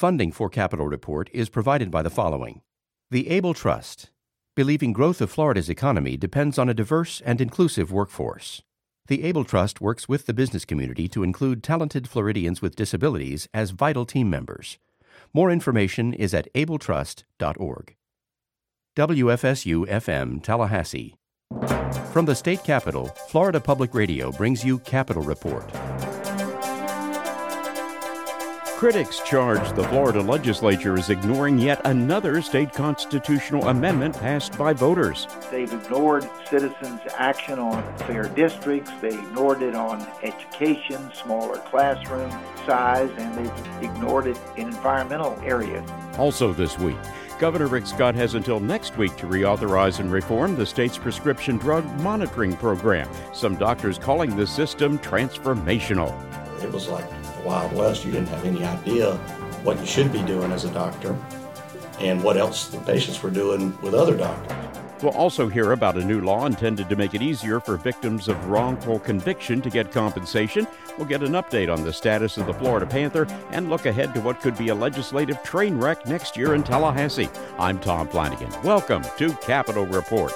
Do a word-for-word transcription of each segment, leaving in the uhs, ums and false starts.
Funding for Capitol Report is provided by the following. The Able Trust, believing growth of Florida's economy depends on a diverse and inclusive workforce. The Able Trust works with the business community to include talented Floridians with disabilities as vital team members. More information is at able trust dot org. W F S U F M Tallahassee. From the state capitol, Florida Public Radio brings you Capitol Report. Critics charge the Florida legislature is ignoring yet another state constitutional amendment passed by voters. They've ignored citizens' action on fair districts, they ignored it on education, smaller classroom size, and they've ignored it in environmental areas. Also this week, Governor Rick Scott has until next week to reauthorize and reform the state's prescription drug monitoring program. Some doctors calling the system transformational. It was like the Wild West. You didn't have any idea what you should be doing as a doctor and what else the patients were doing with other doctors. We'll also hear about a new law intended to make it easier for victims of wrongful conviction to get compensation. We'll get an update on the status of the Florida Panther and look ahead to what could be a legislative train wreck next year in Tallahassee. I'm Tom Flanagan. Welcome to Capitol Report.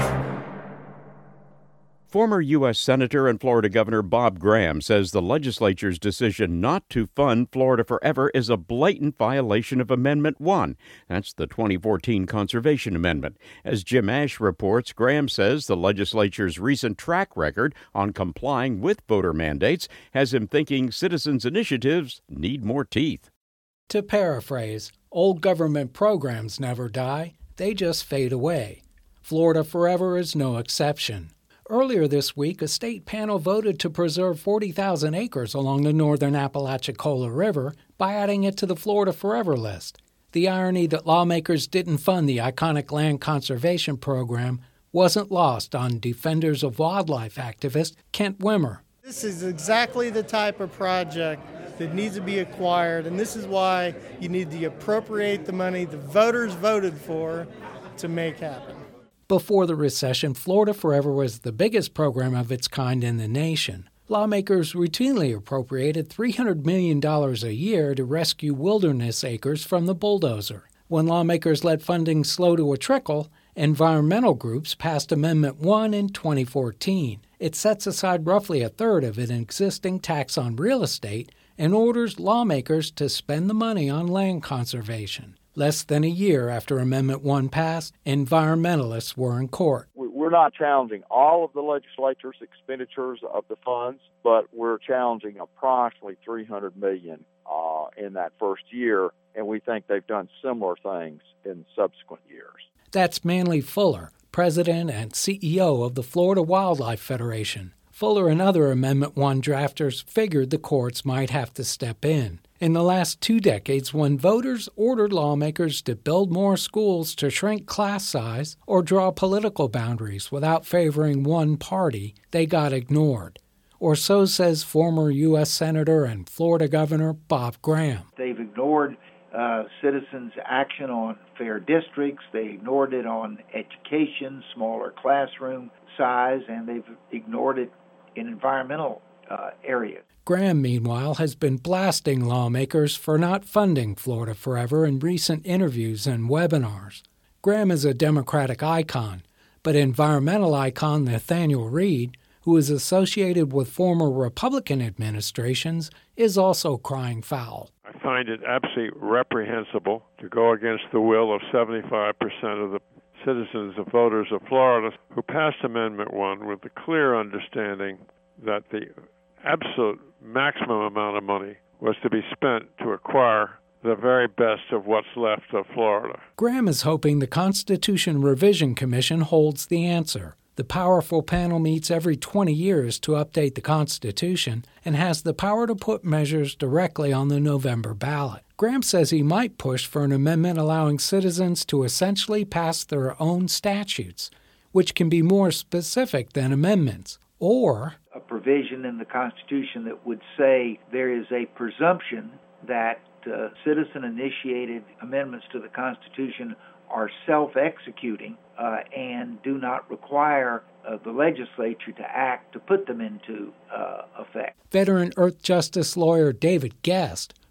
Former U S Senator and Florida Governor Bob Graham says the legislature's decision not to fund Florida Forever is a blatant violation of Amendment one. That's the twenty fourteen Conservation Amendment. As Jim Ash reports, Graham says the legislature's recent track record on complying with voter mandates has him thinking citizens' initiatives need more teeth. To paraphrase, old government programs never die, they just fade away. Florida Forever is no exception. Earlier this week, a state panel voted to preserve forty thousand acres along the northern Apalachicola River by adding it to the Florida Forever list. The irony that lawmakers didn't fund the iconic land conservation program wasn't lost on Defenders of Wildlife activist Kent Wimmer. This is exactly the type of project that needs to be acquired, and this is why you need to appropriate the money the voters voted for to make happen. Before the recession, Florida Forever was the biggest program of its kind in the nation. Lawmakers routinely appropriated three hundred million dollars a year to rescue wilderness acres from the bulldozer. When lawmakers let funding slow to a trickle, environmental groups passed Amendment one in twenty fourteen. It sets aside roughly a third of an existing tax on real estate and orders lawmakers to spend the money on land conservation. Less than a year after Amendment one passed, environmentalists were in court. We're not challenging all of the legislature's expenditures of the funds, but we're challenging approximately three hundred million dollars uh, in that first year, and we think they've done similar things in subsequent years. That's Manley Fuller, president and C E O of the Florida Wildlife Federation. Fuller and other Amendment one drafters figured the courts might have to step in. In the last two decades, when voters ordered lawmakers to build more schools to shrink class size or draw political boundaries without favoring one party, they got ignored. Or so says former U S Senator and Florida Governor Bob Graham. They've ignored uh, citizens' action on fair districts, they ignored it on education, smaller classroom size, and they've ignored it in environmental uh, areas. Graham, meanwhile, has been blasting lawmakers for not funding Florida Forever in recent interviews and webinars. Graham is a Democratic icon, but environmental icon Nathaniel Reed, who is associated with former Republican administrations, is also crying foul. I find it absolutely reprehensible to go against the will of seventy-five percent of the citizens and voters of Florida who passed Amendment one with the clear understanding that the absolute maximum amount of money was to be spent to acquire the very best of what's left of Florida. Graham is hoping the Constitution Revision Commission holds the answer. The powerful panel meets every twenty years to update the Constitution and has the power to put measures directly on the November ballot. Graham says he might push for an amendment allowing citizens to essentially pass their own statutes, which can be more specific than amendments, or a provision in the Constitution that would say there is a presumption that uh, citizen-initiated amendments to the Constitution are self-executing uh, and do not require uh, the legislature to act to put them into uh, effect. Veteran Earth Justice lawyer David Guest,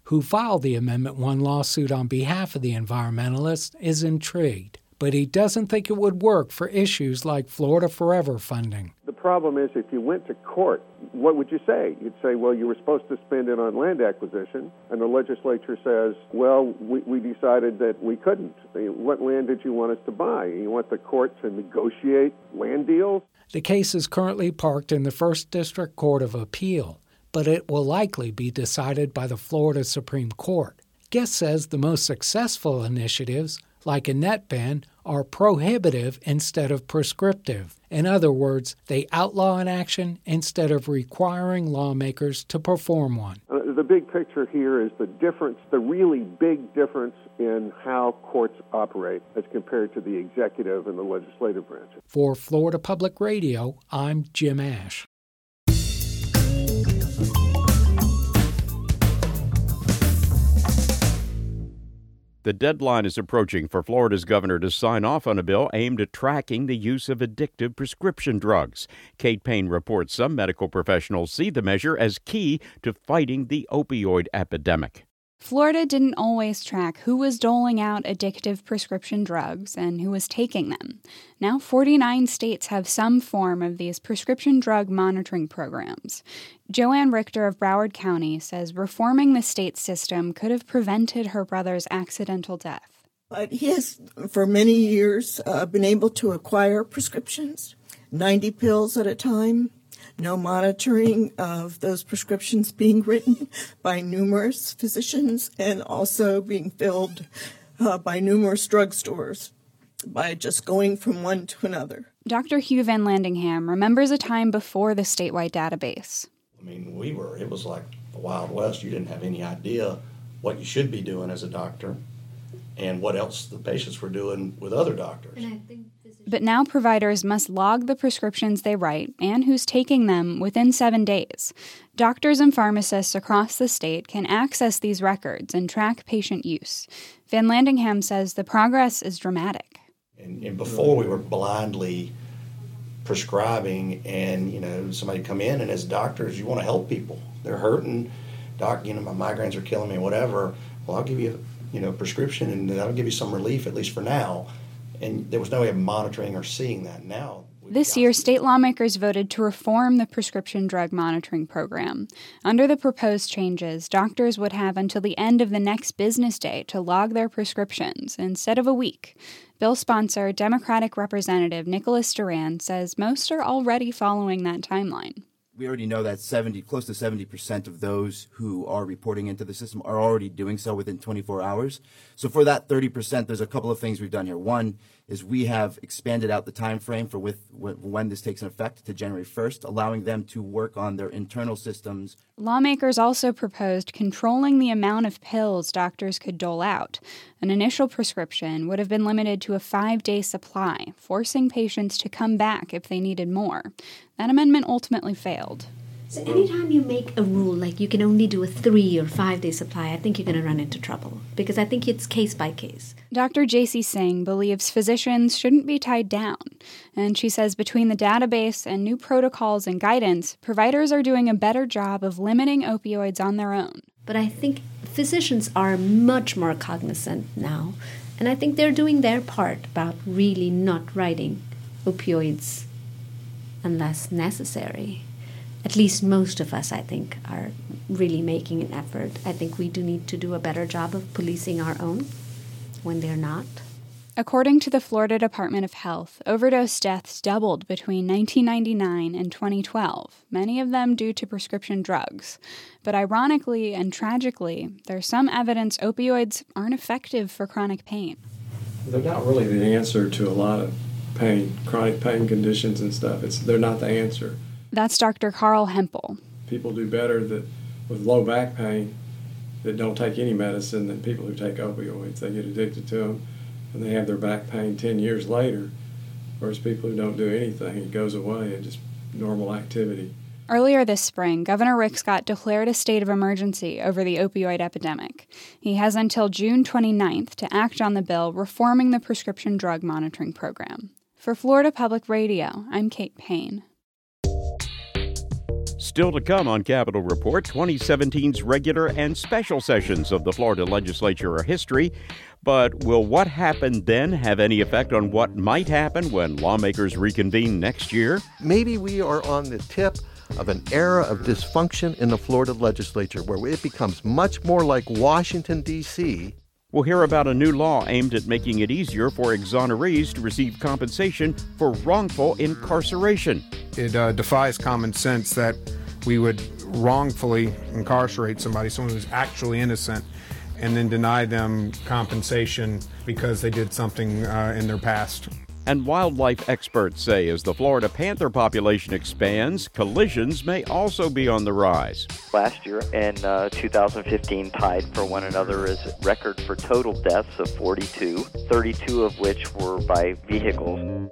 who filed the Amendment one lawsuit on behalf of the environmentalists, is intrigued, but he doesn't think it would work for issues like Florida Forever funding. The problem is if you went to court, what would you say? You'd say, well, you were supposed to spend it on land acquisition, and the legislature says, well, we, we decided that we couldn't. What land did you want us to buy? You want the court to negotiate land deals? The case is currently parked in the First District Court of Appeal, but it will likely be decided by the Florida Supreme Court. Guest says the most successful initiatives, like a net ban, are prohibitive instead of prescriptive. In other words, they outlaw an action instead of requiring lawmakers to perform one. Uh, the big picture here is the difference, the really big difference in how courts operate as compared to the executive and the legislative branch. For Florida Public Radio, I'm Jim Ash. The deadline is approaching for Florida's governor to sign off on a bill aimed at tracking the use of addictive prescription drugs. Kate Payne reports some medical professionals see the measure as key to fighting the opioid epidemic. Florida didn't always track who was doling out addictive prescription drugs and who was taking them. Now forty-nine states have some form of these prescription drug monitoring programs. Joanne Richter of Broward County says reforming the state system could have prevented her brother's accidental death. But he has, for many years, uh, been able to acquire prescriptions, ninety pills at a time. No monitoring of those prescriptions being written by numerous physicians and also being filled uh, by numerous drugstores by just going from one to another. Doctor Hugh Van Landingham remembers a time before the statewide database. I mean, we were, it was like the Wild West. You didn't have any idea what you should be doing as a doctor and what else the patients were doing with other doctors. But now providers must log the prescriptions they write and who's taking them within seven days. Doctors and pharmacists across the state can access these records and track patient use. Van Landingham says the progress is dramatic. And, and before we were blindly prescribing, and you know, somebody come in, and as doctors, you want to help people. They're hurting. Doc, you know, my migraines are killing me, whatever. Well, I'll give you, you know, a prescription, and that'll give you some relief, at least for now. And there was no way of monitoring or seeing that. Now, this year, state lawmakers voted to reform the prescription drug monitoring program. Under the proposed changes, doctors would have until the end of the next business day to log their prescriptions instead of a week. Bill sponsor, Democratic Representative Nicholas Duran says most are already following that timeline. We already know that seventy, close to seventy percent of those who are reporting into the system are already doing so within twenty-four hours. So for that thirty percent, there's a couple of things we've done here. One is we have expanded out the time frame for with, when this takes effect to January first, allowing them to work on their internal systems. Lawmakers also proposed controlling the amount of pills doctors could dole out. An initial prescription would have been limited to a five-day supply, forcing patients to come back if they needed more. That amendment ultimately failed. So anytime you make a rule like you can only do a three or five day supply, I think you're going to run into trouble because I think it's case by case. Doctor J C Singh believes physicians shouldn't be tied down. And she says between the database and new protocols and guidance, providers are doing a better job of limiting opioids on their own. But I think physicians are much more cognizant now. And I think they're doing their part about really not writing opioids unless necessary. At least most of us, I think, are really making an effort. I think we do need to do a better job of policing our own when they're not. According to the Florida Department of Health, overdose deaths doubled between nineteen ninety-nine and twenty twelve, many of them due to prescription drugs. But ironically and tragically, there's some evidence opioids aren't effective for chronic pain. They're not really the answer to a lot of pain, chronic pain conditions and stuff. It's they're not the answer. That's Doctor Carl Hempel. People do better that with low back pain that don't take any medicine than people who take opioids. They get addicted to them, and they have their back pain ten years later, whereas people who don't do anything, it goes away and just normal activity. Earlier this spring, Governor Rick Scott declared a state of emergency over the opioid epidemic. He has until June twenty-ninth to act on the bill reforming the prescription drug monitoring program. For Florida Public Radio, I'm Kate Payne. Still to come on Capitol Report, twenty seventeen's regular and special sessions of the Florida legislature are history. But will what happened then have any effect on what might happen when lawmakers reconvene next year? Maybe we are on the tip of an era of dysfunction in the Florida legislature where it becomes much more like Washington, D C We'll hear about a new law aimed at making it easier for exonerees to receive compensation for wrongful incarceration. It uh, defies common sense that we would wrongfully incarcerate somebody, someone who's actually innocent, and then deny them compensation because they did something uh, in their past. And wildlife experts say as the Florida panther population expands, collisions may also be on the rise. Last year and uh, two thousand fifteen tied for one another as record for total deaths of forty-two, thirty-two of which were by vehicles.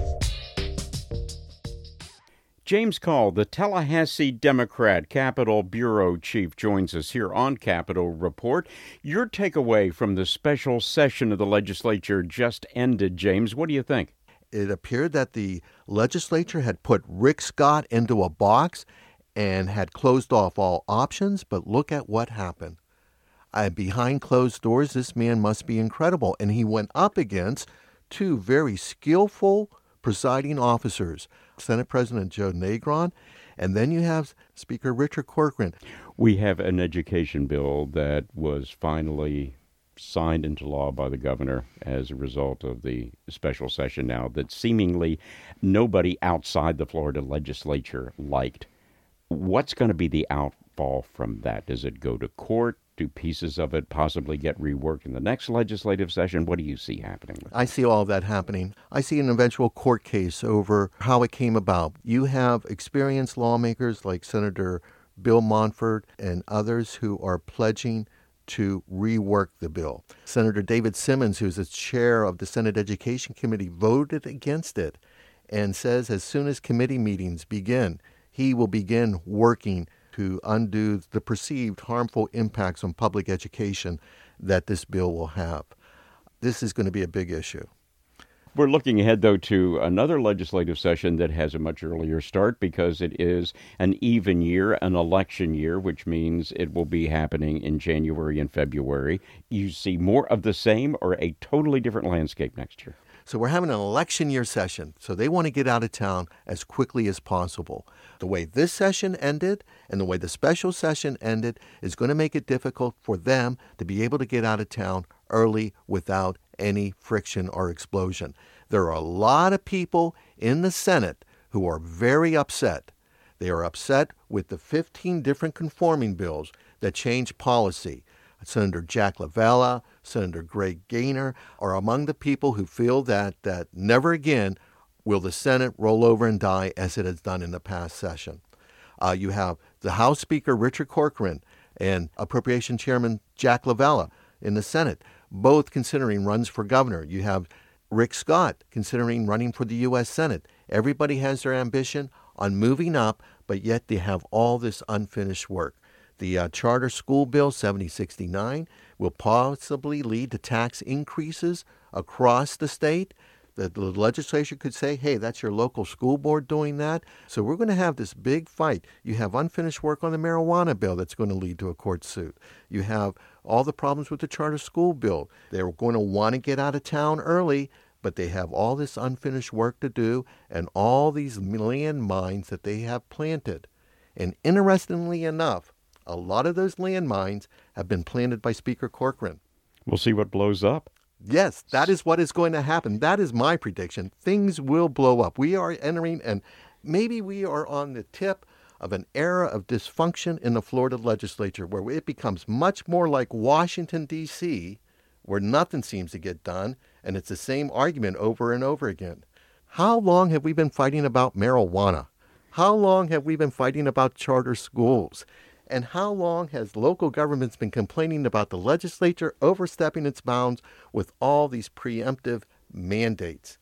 James Call, the Tallahassee Democrat Capitol Bureau Chief, joins us here on Capitol Report. Your takeaway from the special session of the legislature just ended, James. What do you think? It appeared that the legislature had put Rick Scott into a box and had closed off all options, but look at what happened. Uh, behind closed doors, this man must be incredible, and he went up against two very skillful presiding officers, Senate President Joe Negron, and then you have Speaker Richard Corcoran. We have an education bill that was finally signed into law by the governor as a result of the special session now that seemingly nobody outside the Florida legislature liked. What's going to be the outfall from that? Does it go to court? Do pieces of it possibly get reworked in the next legislative session? What do you see happening? I see all of that happening. I see an eventual court case over how it came about. You have experienced lawmakers like Senator Bill Montford and others who are pledging to rework the bill. Senator David Simmons, who's the chair of the Senate Education Committee, voted against it and says as soon as committee meetings begin, he will begin working to undo the perceived harmful impacts on public education that this bill will have. This is going to be a big issue. We're looking ahead, though, to another legislative session that has a much earlier start because it is an even year, an election year, which means it will be happening in January and February. You see more of the same or a totally different landscape next year? So we're having an election year session, so they want to get out of town as quickly as possible. The way this session ended and the way the special session ended is going to make it difficult for them to be able to get out of town early without any friction or explosion. There are a lot of people in the Senate who are very upset. They are upset with the fifteen different conforming bills that change policy. Senator Jack LaVella, Senator Greg Gaynor are among the people who feel that, that never again will the Senate roll over and die as it has done in the past session. Uh, you have the House Speaker Richard Corcoran and Appropriation Chairman Jack LaVella in the Senate, both considering runs for governor. You have Rick Scott considering running for the U S Senate. Everybody has their ambition on moving up, but yet they have all this unfinished work. The uh, charter school bill seventy sixty-nine will possibly lead to tax increases across the state. The, the legislature could say, hey, that's your local school board doing that. So we're going to have this big fight. You have unfinished work on the marijuana bill that's going to lead to a court suit. You have all the problems with the charter school bill. They're going to want to get out of town early, but they have all this unfinished work to do and all these land mines that they have planted. And interestingly enough, a lot of those landmines have been planted by Speaker Corcoran. We'll see what blows up. Yes, that is what is going to happen. That is my prediction. Things will blow up. We are entering, and maybe we are on the tip of an era of dysfunction in the Florida legislature where it becomes much more like Washington, D C, where nothing seems to get done, and it's the same argument over and over again. How long have we been fighting about marijuana? How long have we been fighting about charter schools? And how long has local governments been complaining about the legislature overstepping its bounds with all these preemptive mandates?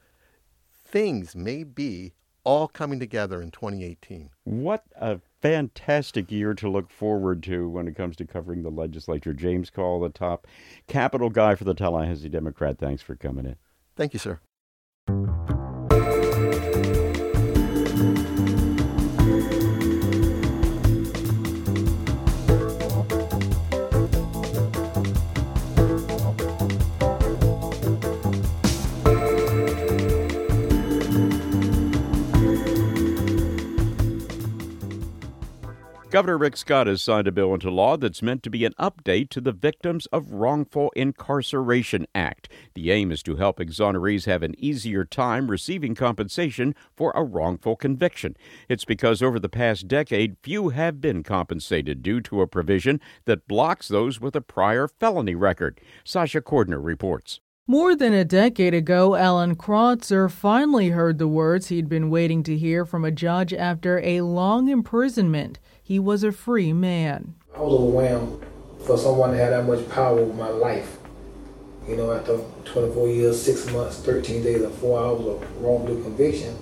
Things may be all coming together in twenty eighteen. What a fantastic year to look forward to when it comes to covering the legislature. James Call, the top Capitol guy for the Tallahassee Democrat. Thanks for coming in. Thank you, sir. Governor Rick Scott has signed a bill into law that's meant to be an update to the Victims of Wrongful Incarceration Act. The aim is to help exonerees have an easier time receiving compensation for a wrongful conviction. It's because over the past decade, few have been compensated due to a provision that blocks those with a prior felony record. Sasha Cordner reports. More than a decade ago, Alan Kreutzer finally heard the words he'd been waiting to hear from a judge after a long imprisonment. He was a free man. I was overwhelmed for someone to have that much power over my life. You know, after twenty-four years, six months, thirteen days, and four hours of wrongful conviction,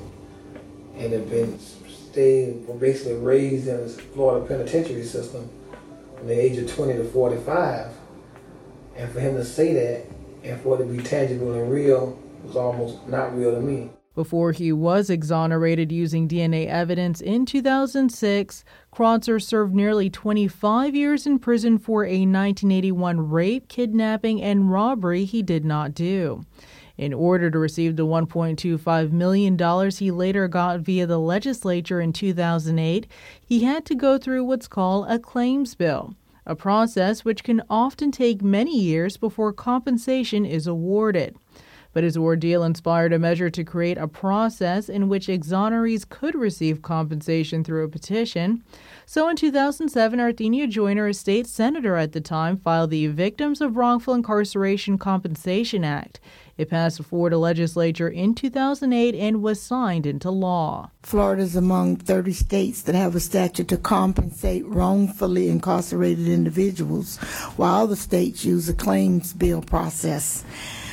and have been stayed, basically raised in the Florida penitentiary system from the age of twenty to forty-five, and for him to say that, and for it to be tangible and real, was almost not real to me. Before he was exonerated using D N A evidence in two thousand six, Kreutzer served nearly twenty-five years in prison for a nineteen eighty-one rape, kidnapping, and robbery he did not do. In order to receive the one point two five million dollars he later got via the legislature in two thousand eight, he had to go through what's called a claims bill, a process which can often take many years before compensation is awarded. But his ordeal inspired a measure to create a process in which exonerees could receive compensation through a petition. So in two thousand seven, Arthenia Joyner, a state senator at the time, filed the Victims of Wrongful Incarceration Compensation Act. It passed the Florida legislature in two thousand eight and was signed into law. Florida is among thirty states that have a statute to compensate wrongfully incarcerated individuals, while other states use a claims bill process.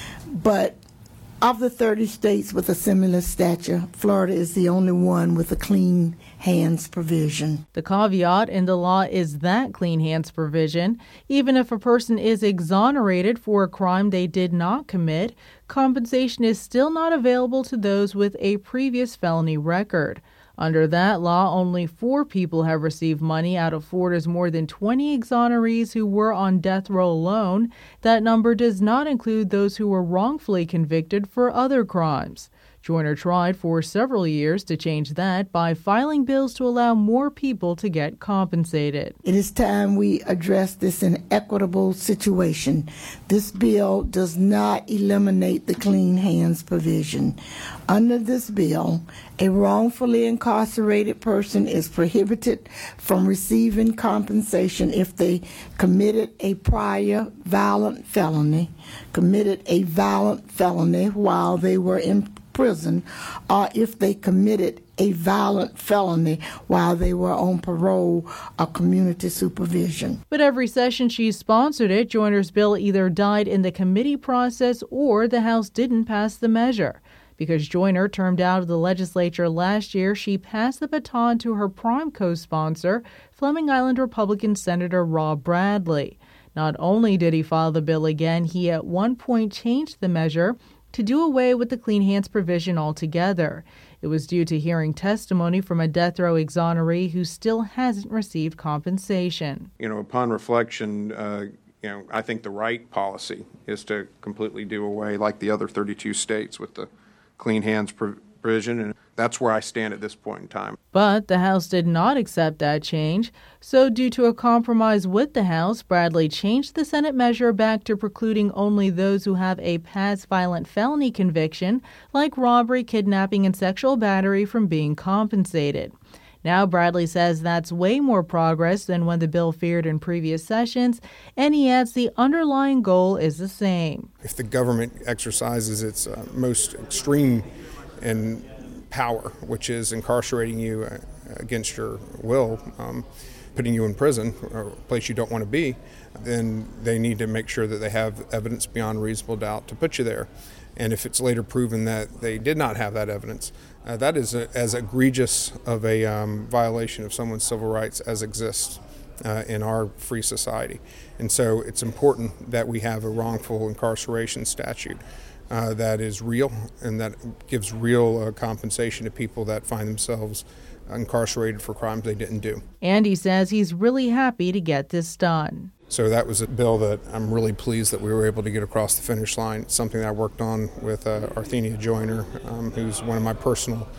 But of the thirty states with a similar statute, Florida is the only one with a clean hands provision. The caveat in the law is that clean hands provision, even if a person is exonerated for a crime they did not commit, compensation is still not available to those with a previous felony record. Under that law, only four people have received money out of Florida's more than twenty exonerees who were on death row alone. That number does not include those who were wrongfully convicted for other crimes. Joyner tried for several years to change that by filing bills to allow more people to get compensated. It is time we address this inequitable situation. This bill does not eliminate the clean hands provision. Under this bill, a wrongfully incarcerated person is prohibited from receiving compensation if they committed a prior violent felony, committed a violent felony while they were in prison, or if they committed a violent felony while they were on parole or community supervision. But every session she sponsored it, Joyner's bill either died in the committee process or the House didn't pass the measure. Because Joyner termed out of the legislature last year, she passed the baton to her prime co-sponsor, Fleming Island Republican Senator Rob Bradley. Not only did he file the bill again, he at one point changed the measure to do away with the clean hands provision altogether. It was due to hearing testimony from a death row exoneree who still hasn't received compensation. You know, upon reflection, uh, you know, I think the right policy is to completely do away, like the other thirty-two states, with the clean hands provision, and that's where I stand at this point in time. But the House did not accept that change, so due to a compromise with the House, Bradley changed the Senate measure back to precluding only those who have a past violent felony conviction, like robbery, kidnapping, and sexual battery, from being compensated. Now Bradley says that's way more progress than when the bill feared in previous sessions, and he adds the underlying goal is the same. If the government exercises its uh, most extreme and power, which is incarcerating you uh, against your will, um, putting you in prison or a place you don't want to be, then they need to make sure that they have evidence beyond reasonable doubt to put you there. And if it's later proven that they did not have that evidence, uh, that is a, as egregious of a um, violation of someone's civil rights as exists uh, in our free society. And so it's important that we have a wrongful incarceration statute Uh, that is real and that gives real uh, compensation to people that find themselves incarcerated for crimes they didn't do. Andy says he's really happy to get this done. So that was a bill that I'm really pleased that we were able to get across the finish line. It's something that I worked on with uh, Arthenia Joyner, um, who's one of my personal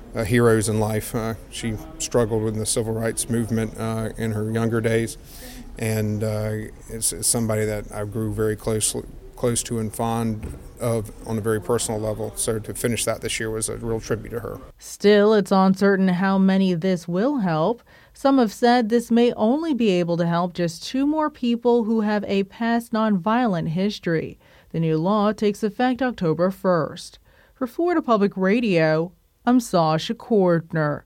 uh, heroes in life. Uh, she struggled with the civil rights movement uh, in her younger days, and uh, it's, it's somebody that I grew very close, close to and fond of on a very personal level. So to finish that this year was a real tribute to her. Still, it's uncertain how many this will help. Some have said this may only be able to help just two more people who have a past nonviolent history. The new law takes effect October first. For Florida Public Radio, I'm Sasha Cordner.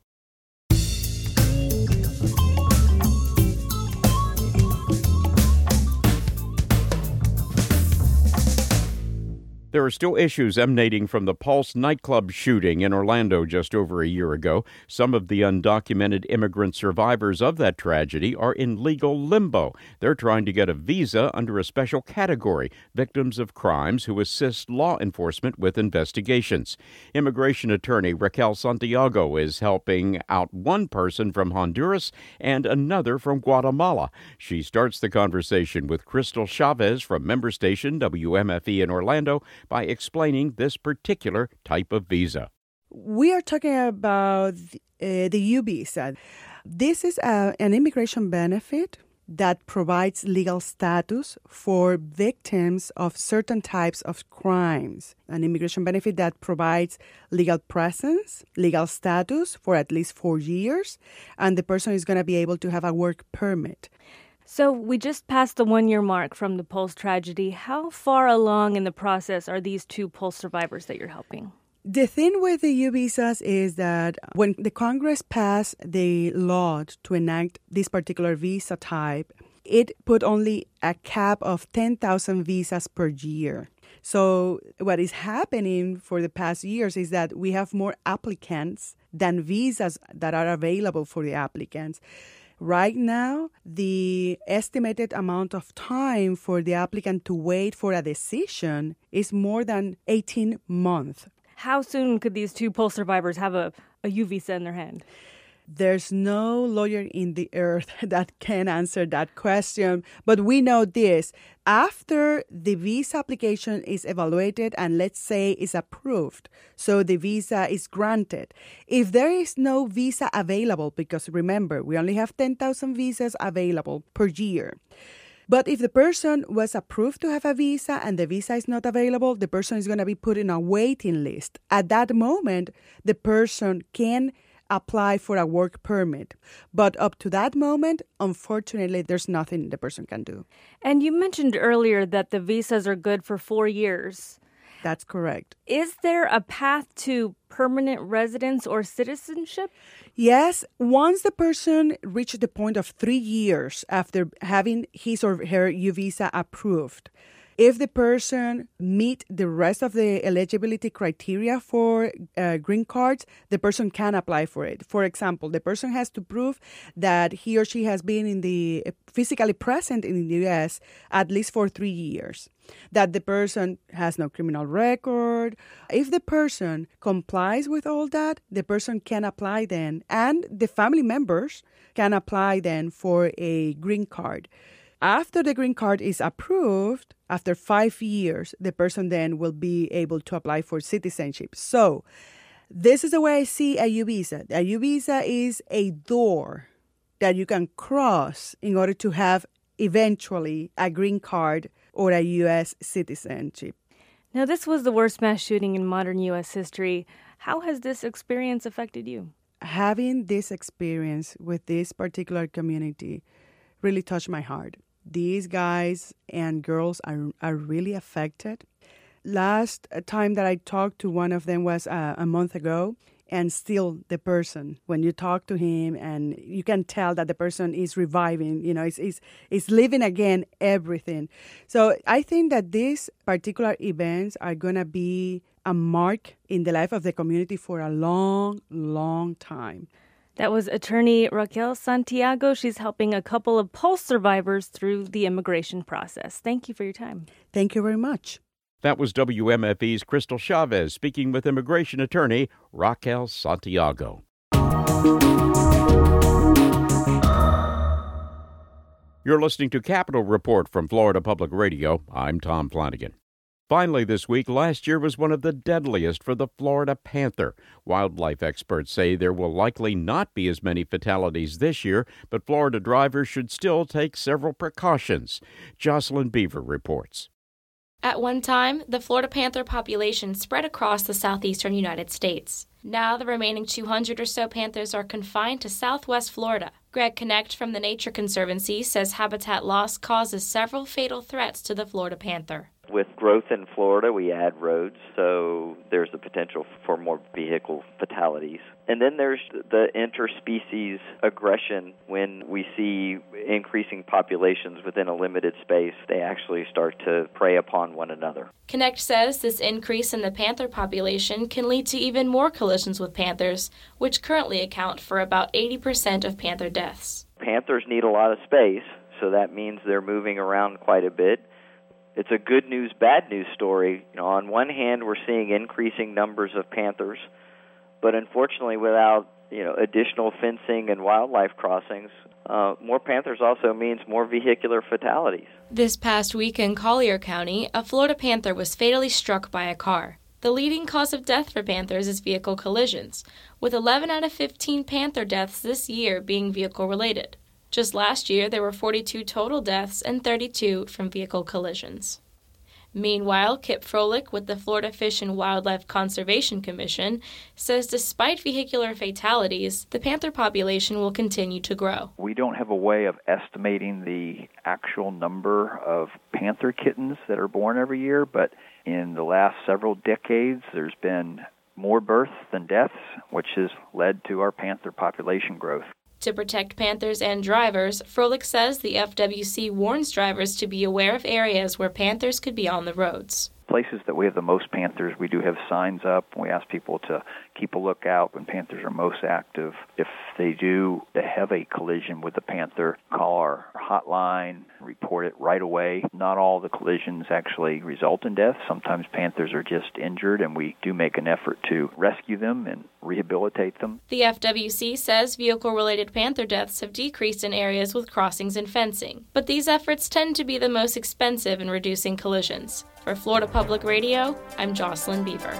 There are still issues emanating from the Pulse nightclub shooting in Orlando just over a year ago. Some of the undocumented immigrant survivors of that tragedy are in legal limbo. They're trying to get a visa under a special category, victims of crimes who assist law enforcement with investigations. Immigration attorney Raquel Santiago is helping out one person from Honduras and another from Guatemala. She starts the conversation with Crystal Chavez from member station W M F E in Orlando by explaining this particular type of visa. We are talking about uh, the U visa. This is a, an immigration benefit that provides legal status for victims of certain types of crimes. An immigration benefit that provides legal presence, legal status for at least four years, and the person is going to be able to have a work permit. So we just passed the one-year mark from the Pulse tragedy. How far along in the process are these two Pulse survivors that you're helping? The thing with the U visas is that when the Congress passed the law to enact this particular visa type, it put only a cap of ten thousand visas per year. So what is happening for the past years is that we have more applicants than visas that are available for the applicants. Right now, the estimated amount of time for the applicant to wait for a decision is more than eighteen months. How soon could these two Pulse survivors have a, a U visa in their hand? There's no lawyer in the earth that can answer that question, but we know this. After the visa application is evaluated and let's say is approved, so the visa is granted. If there is no visa available, because remember, we only have ten thousand visas available per year. But if the person was approved to have a visa and the visa is not available, the person is going to be put in a waiting list. At that moment, the person can apply for a work permit. But up to that moment, unfortunately, there's nothing the person can do. And you mentioned earlier that the visas are good for four years. That's correct. Is there a path to permanent residence or citizenship? Yes. Once the person reaches the point of three years after having his or her U visa approved, if the person meet the rest of the eligibility criteria for uh, green cards, the person can apply for it. For example, the person has to prove that he or she has been in the physically present in the U S at least for three years, that the person has no criminal record. If the person complies with all that, the person can apply then, and the family members can apply then for a green card. After the green card is approved, after five years, the person then will be able to apply for citizenship. So this is the way I see a U visa. A U visa is a door that you can cross in order to have eventually a green card or a U S citizenship. Now, this was the worst mass shooting in modern U S history. How has this experience affected you? Having this experience with this particular community really touched my heart. These guys and girls are are really affected. Last time that I talked to one of them was uh, a month ago, and still the person, when you talk to him, and you can tell that the person is reviving, you know, is is is living again everything. So I think that these particular events are going to be a mark in the life of the community for a long, long time. That was attorney Raquel Santiago. She's helping a couple of Pulse survivors through the immigration process. Thank you for your time. Thank you very much. That was W M F E's Crystal Chavez speaking with immigration attorney Raquel Santiago. You're listening to Capitol Report from Florida Public Radio. I'm Tom Flanagan. Finally this week, last year was one of the deadliest for the Florida panther. Wildlife experts say there will likely not be as many fatalities this year, but Florida drivers should still take several precautions. Jocelyn Beaver reports. At one time, the Florida panther population spread across the southeastern United States. Now the remaining two hundred or so panthers are confined to southwest Florida. Greg Knecht from the Nature Conservancy says habitat loss causes several fatal threats to the Florida panther. With growth in Florida, we add roads, so there's the potential for more vehicle fatalities. And then there's the interspecies aggression. When we see increasing populations within a limited space, they actually start to prey upon one another. Knecht says this increase in the panther population can lead to even more collisions with panthers, which currently account for about eighty percent of panther deaths. Panthers need a lot of space, so that means they're moving around quite a bit. It's a good news, bad news story. You know, on one hand, we're seeing increasing numbers of panthers, but unfortunately, without you know additional fencing and wildlife crossings, uh, more panthers also means more vehicular fatalities. This past week in Collier County, a Florida panther was fatally struck by a car. The leading cause of death for panthers is vehicle collisions, with eleven out of fifteen panther deaths this year being vehicle-related. Just last year, there were forty-two total deaths and thirty-two from vehicle collisions. Meanwhile, Kip Froelich with the Florida Fish and Wildlife Conservation Commission says despite vehicular fatalities, the panther population will continue to grow. We don't have a way of estimating the actual number of panther kittens that are born every year, but in the last several decades, there's been more births than deaths, which has led to our panther population growth. To protect panthers and drivers, Froelich says the F W C warns drivers to be aware of areas where panthers could be on the roads. Places that we have the most panthers, we do have signs up. We ask people to keep a lookout when panthers are most active. If they do have a collision with a panther, call our hotline, report it right away. Not all the collisions actually result in death. Sometimes panthers are just injured, and we do make an effort to rescue them and rehabilitate them. The F W C says vehicle-related panther deaths have decreased in areas with crossings and fencing, but these efforts tend to be the most expensive in reducing collisions. For Florida Public Radio, I'm Jocelyn Beaver.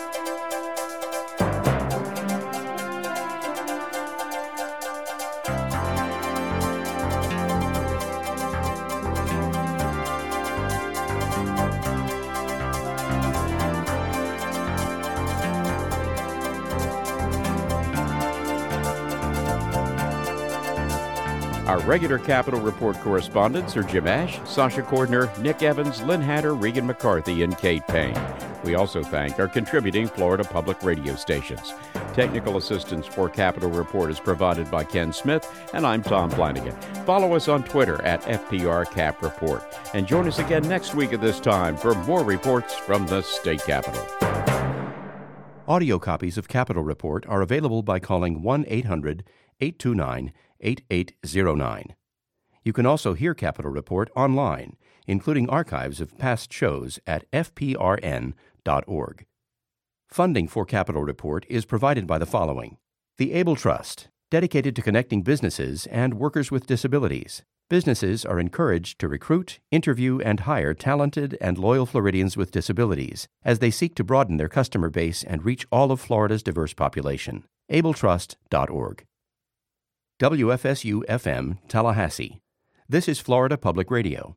Our regular Capitol Report correspondents are Jim Ash, Sasha Cordner, Nick Evans, Lynn Hatter, Regan McCarthy, and Kate Payne. We also thank our contributing Florida public radio stations. Technical assistance for Capitol Report is provided by Ken Smith, and I'm Tom Flanagan. Follow us on Twitter at F P R Cap Report. And join us again next week at this time for more reports from the state capitol. Audio copies of Capitol Report are available by calling one eight hundred eight two nine eight eight zero nine. You can also hear Capitol Report online, including archives of past shows at f p r n dot org. Funding for Capitol Report is provided by the following: the Able Trust, dedicated to connecting businesses and workers with disabilities. Businesses are encouraged to recruit, interview, and hire talented and loyal Floridians with disabilities as they seek to broaden their customer base and reach all of Florida's diverse population. able trust dot org. W F S U F M, Tallahassee. This is Florida Public Radio.